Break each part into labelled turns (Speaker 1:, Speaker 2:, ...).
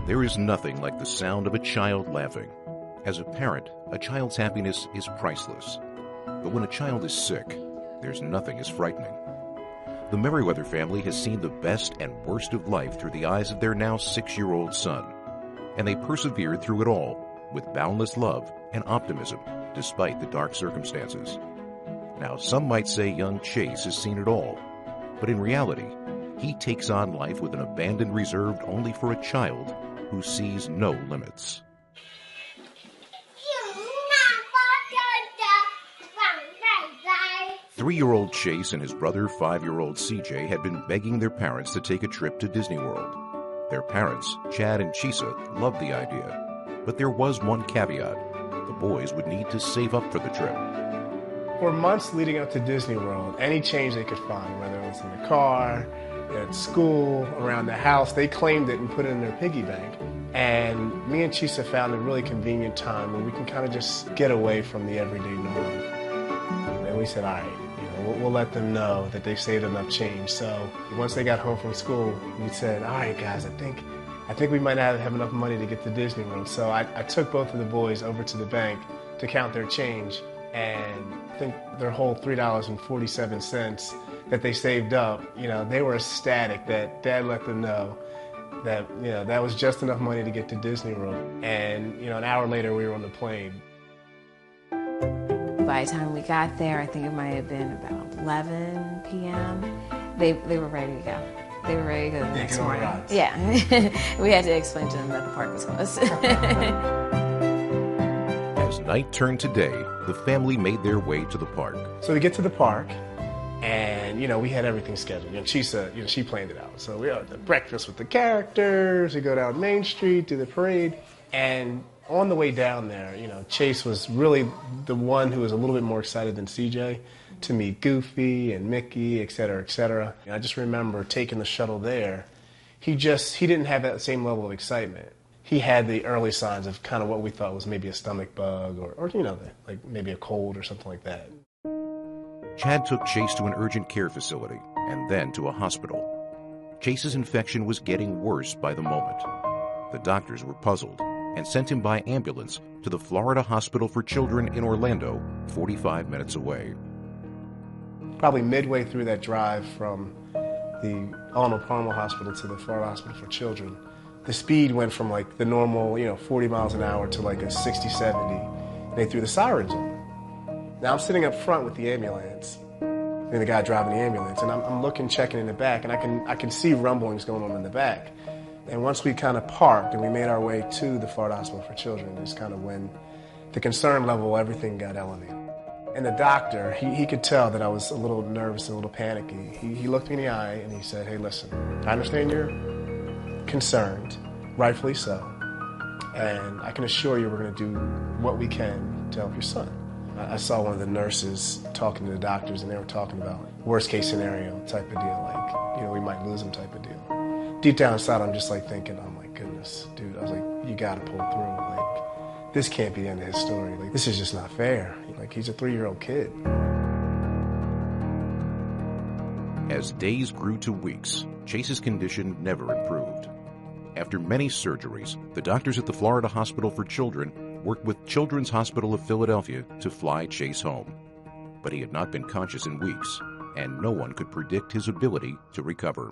Speaker 1: There is nothing like the sound of a child laughing. As a parent, a child's happiness is priceless. But when a child is sick, there's nothing as frightening. The Merriweather family has seen the best and worst of life through the eyes of their now 6-year-old son. And they persevered through it all with boundless love and optimism despite the dark circumstances. Now, some might say young Chase has seen it all. But in reality, he takes on life with an abandon reserved only for a child who sees no limits. 3-year-old Chase and his brother, 5-year-old CJ, had been begging their parents to take a trip to Disney World. Their parents, Chad and Chisa, loved the idea. But there was one caveat. The boys would need to save up for the trip.
Speaker 2: For months leading up to Disney World, any change they could find, whether it was in the car, at school, around the house, they claimed it and put it in their piggy bank. And me and Chisa found a really convenient time where we can kind of just get away from the everyday norm. And we said, all right, we'll let them know that they've saved enough change. So once they got home from school, we said, all right, guys, I think we might not have enough money to get to Disney World. So I took both of the boys over to the bank to count their change. And I think their whole $3.47 that they saved up, they were ecstatic that Dad let them know that, that was just enough money to get to Disney World. And, an hour later, we were on the plane.
Speaker 3: By the time we got there, I think it might have been about 11 p.m. They were ready to go. They were ready to go the next morning. Yeah. We had to explain to them that the park was closed.
Speaker 1: As night turned to day, the family made their way to the park.
Speaker 2: So we get to the park, and, we had everything scheduled. Chisa, she planned it out. So we had the breakfast with the characters, we go down Main Street, do the parade, and on the way down there, Chase was really the one who was a little bit more excited than CJ to meet Goofy and Mickey, et cetera, et cetera. I just remember taking the shuttle there. He didn't have that same level of excitement. He had the early signs of kind of what we thought was maybe a stomach bug or like maybe a cold or something like that.
Speaker 1: Chad took Chase to an urgent care facility and then to a hospital. Chase's infection was getting worse by the moment. The doctors were puzzled and sent him by ambulance to the Florida Hospital for Children in Orlando, 45 minutes away.
Speaker 2: Probably midway through that drive from the Arnold Palmer Hospital to the Florida Hospital for Children, the speed went from like the normal, 40 miles an hour to like a 60, 70. And they threw the sirens on. Now I'm sitting up front with the ambulance, and the guy driving the ambulance, and I'm looking, checking in the back, and I can see rumblings going on in the back. And once we kind of parked and we made our way to the Florida Hospital for Children, is kind of when the concern level, everything got elevated. And the doctor, he could tell that I was a little nervous and a little panicky. He looked me in the eye and he said, hey, listen, I understand you're concerned, rightfully so, and I can assure you we're going to do what we can to help your son. I saw one of the nurses talking to the doctors, and they were talking about worst case scenario type of deal, like, we might lose him type of deal. Deep down inside, I'm just like thinking, oh my goodness, dude, I was like, you got to pull through. Like, this can't be the end of his story. Like, this is just not fair. Like, he's a 3-year-old kid.
Speaker 1: As days grew to weeks, Chase's condition never improved. After many surgeries, the doctors at the Florida Hospital for Children worked with Children's Hospital of Philadelphia to fly Chase home. But he had not been conscious in weeks, and no one could predict his ability to recover.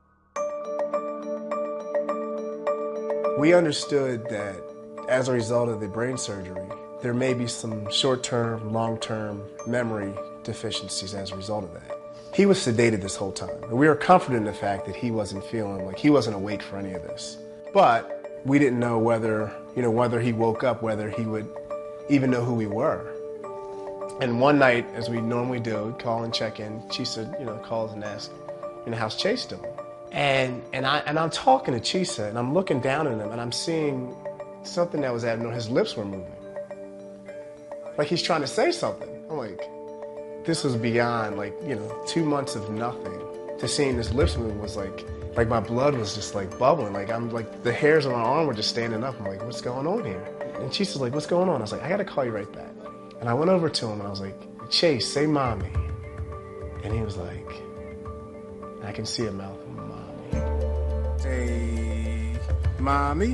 Speaker 2: We understood that as a result of the brain surgery, there may be some short-term, long-term memory deficiencies as a result of that. He was sedated this whole time. And we were comforted in the fact that he wasn't feeling like he wasn't awake for any of this. But we didn't know whether he woke up, whether he would even know who we were. And one night, as we normally do, call and check in, Chisa, calls and asks, how's Chase doing? And I'm talking to Chisa, and I'm looking down at him, and I'm seeing something that was abnormal. His lips were moving. Like he's trying to say something. I'm like, this was beyond 2 months of nothing. To seeing his lips move was like my blood was just like bubbling. Like I'm like the hairs on my arm were just standing up. I'm like, what's going on here? And Chisa's like, what's going on? I was like, I gotta call you right back. And I went over to him and I was like, Chase, say mommy. And he was like, I can see a mouth from mommy. Say Mommy.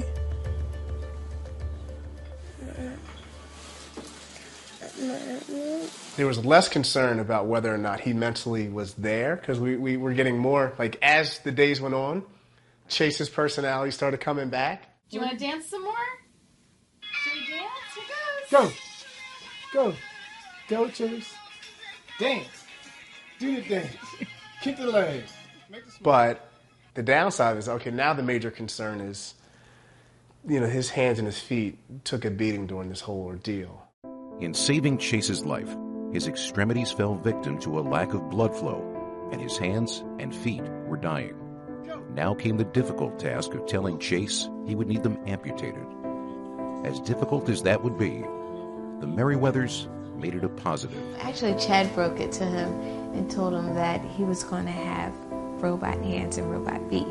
Speaker 2: There was less concern about whether or not he mentally was there, because we were getting more, like, as the days went on, Chase's personality started coming back.
Speaker 4: Do you want to dance some more? Should we dance? Here goes.
Speaker 5: Go, Chase. Dance. Do the dance. Kick the legs.
Speaker 2: But the downside is, okay, now the major concern is, you know, his hands and his feet took a beating during this whole ordeal.
Speaker 1: In saving Chase's life, his extremities fell victim to a lack of blood flow, and his hands and feet were dying. Now came the difficult task of telling Chase he would need them amputated. As difficult as that would be, the Merriweathers made it a positive.
Speaker 3: Actually, Chad broke it to him and told him that he was going to have robot hands and robot feet.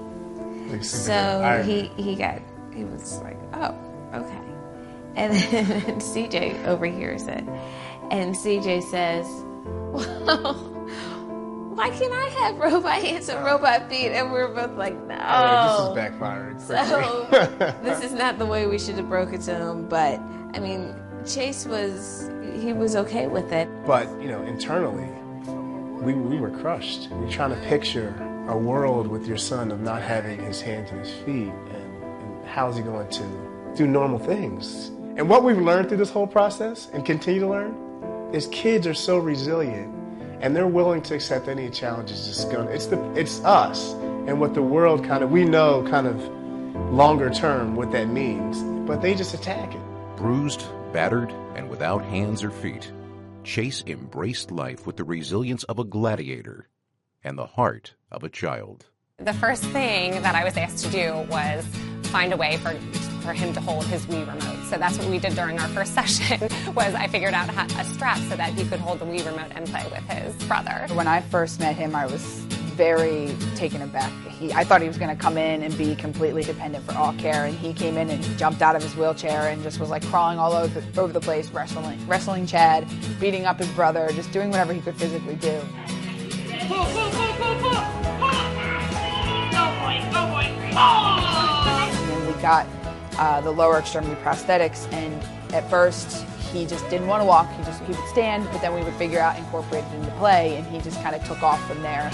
Speaker 3: So he was like, oh, okay. And then CJ overhears it. And CJ says, well, why can't I have robot hands and robot feet? And we're both like, no.
Speaker 2: Oh, this is backfiring.
Speaker 3: So this is not the way we should have broke it to him. But, I mean, Chase was okay with it.
Speaker 2: But, you know, internally, we were crushed. You're trying to picture a world with your son of not having his hands and his feet. And how's he going to do normal things? And what we've learned through this whole process and continue to learn is kids are so resilient and they're willing to accept any challenges. It's us and what the world we know longer term what that means, but they just attack it.
Speaker 1: Bruised, battered, and without hands or feet, Chase embraced life with the resilience of a gladiator and the heart of a child.
Speaker 6: The first thing that I was asked to do was find a way for him to hold his Wii remote. So that's what we did during our first session, was I figured out a strap so that he could hold the Wii remote and play with his brother.
Speaker 4: When I first met him, I was very taken aback. I thought he was going to come in and be completely dependent for all care, and he came in and he jumped out of his wheelchair and just was like crawling all over the place, wrestling Chad, beating up his brother, just doing whatever he could physically do.
Speaker 7: Pull. Go boy.
Speaker 4: And then we got the lower extremity prosthetics, and at first he just didn't want to walk. He would stand, but then we would figure out incorporate it into play, and he just kind of took off from there.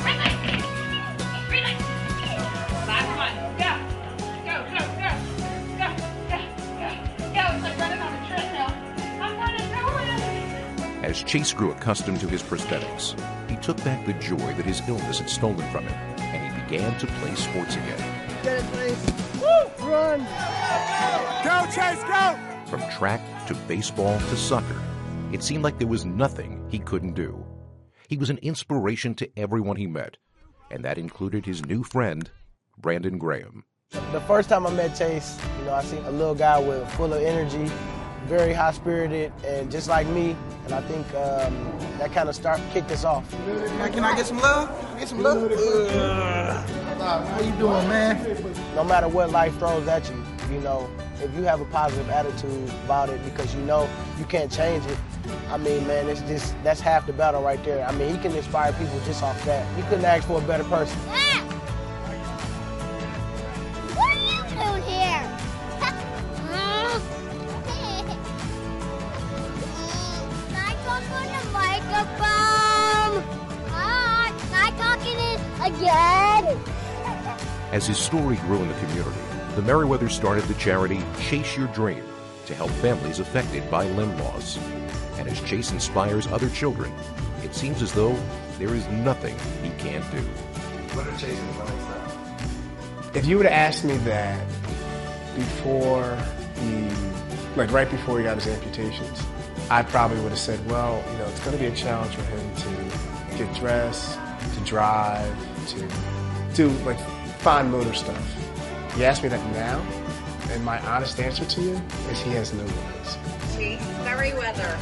Speaker 1: As Chase grew accustomed to his prosthetics, he took back the joy that his illness had stolen from him, and he began to play sports again.
Speaker 5: Get it, Chase. Woo! Run! Go, Chase, go!
Speaker 1: From track to baseball to soccer, it seemed like there was nothing he couldn't do. He was an inspiration to everyone he met, and that included his new friend, Brandon Graham.
Speaker 8: The first time I met Chase, I seen a little guy full of energy, very high-spirited, and just like me, and I think that kind of kicked us off.
Speaker 5: Can I get some love? How you doing, man?
Speaker 8: No matter what life throws at you, if you have a positive attitude about it because you can't change it, I mean, man, that's half the battle right there. I mean, he can inspire people just off that. You couldn't ask for a better person.
Speaker 9: What are you doing here? Can I talk on the microphone? Can I talk in it again?
Speaker 1: As his story grew in the community, the Merriweathers started the charity Chase Your Dream to help families affected by limb loss. And as Chase inspires other children, it seems as though there is nothing he can't do.
Speaker 2: What are Chase's lifestyle? If you would have asked me that before right before he got his amputations, I probably would have said, well, it's going to be a challenge for him to get dressed, to drive, to do fine motor stuff. You ask me that now, and my honest answer to you is he has no limits.
Speaker 7: Chase Merriweather.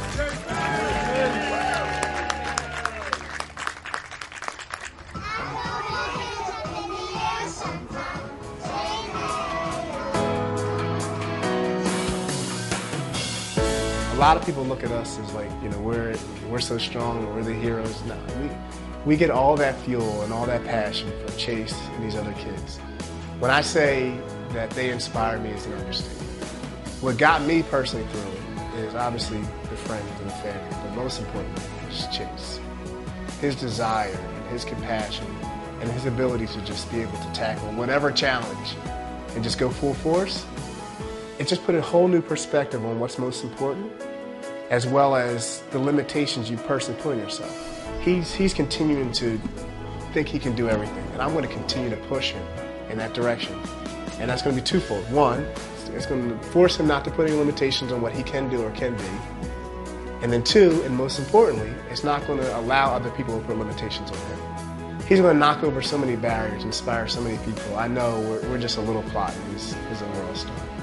Speaker 2: A lot of people look at us as we're so strong and we're the heroes. No, we get all that fuel and all that passion for Chase and these other kids. When I say that they inspire me is an understatement. What got me personally through it is obviously the friends and the family, but most importantly is Chase. His desire and his compassion and his ability to just be able to tackle whatever challenge and just go full force, it just put a whole new perspective on what's most important, as well as the limitations you personally put on yourself. He's continuing to think he can do everything, and I'm going to continue to push him in that direction. And that's going to be twofold. One, it's going to force him not to put any limitations on what he can do or can be. And then two, and most importantly, it's not going to allow other people to put limitations on him. He's going to knock over so many barriers, inspire so many people. I know we're just a little plot in his overall story.